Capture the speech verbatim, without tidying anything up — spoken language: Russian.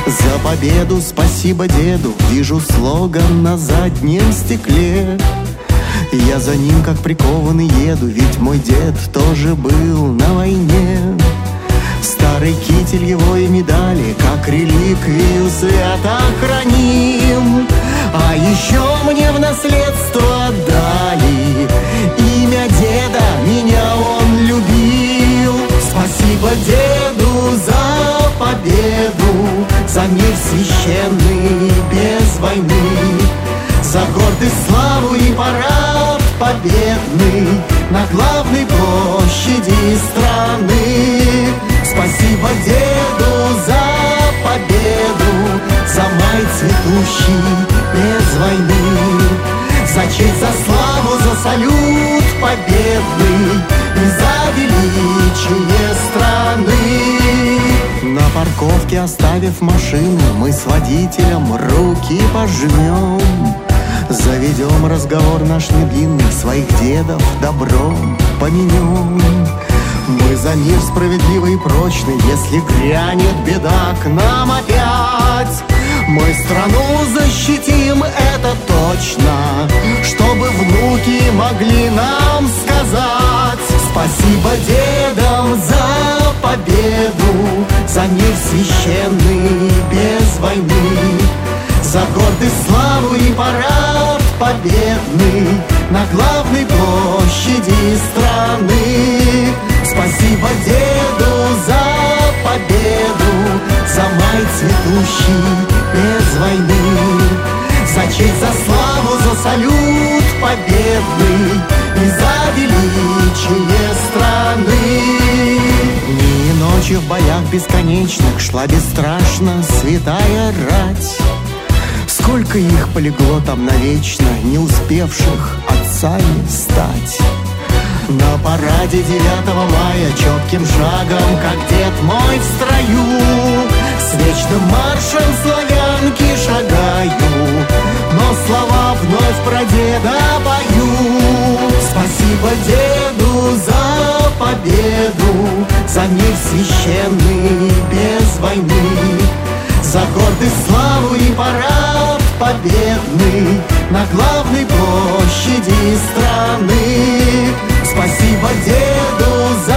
За победу спасибо деду, вижу слоган на заднем стекле. Я за ним как прикованный еду, ведь мой дед тоже был на войне. Старый китель его и медали, как реликвию свято храним. А еще мне в наследство отдали имя деда, меня он любил. Спасибо деду за победу, за мир священный без войны, за гордость, славу и парад победный на главной площади страны. Спасибо деду за победу, за май цветущий без войны, за честь, за славу, за салют победный и за величие страны. На парковке, оставив машину, мы с водителем руки пожмем. Заведем разговор наш недлинный, своих дедов добром поменем. Мы за мир справедливый и прочный, если грянет беда к нам опять. Мы страну защитим, это точно, чтобы внуки могли нам сказать. Спасибо дедам за победу, за мир священный без войны, за гордость, славу и парад победный на главной площади страны. Спасибо деду за победу, за май цветущий без войны, за честь, за славу, за салют победный и за величие страны. Дни и ночи в боях бесконечных шла бесстрашно святая рать. Сколько их полегло там навечно, не успевших отцами стать. На параде девятого мая четким шагом, как дед мой в строю, с вечным маршем славянки шагаю, но слова вновь про деда пою. Спасибо деду за победу, за мир священный без войны, за гордость, славу и парад победный на главной площади страны. Спасибо деду за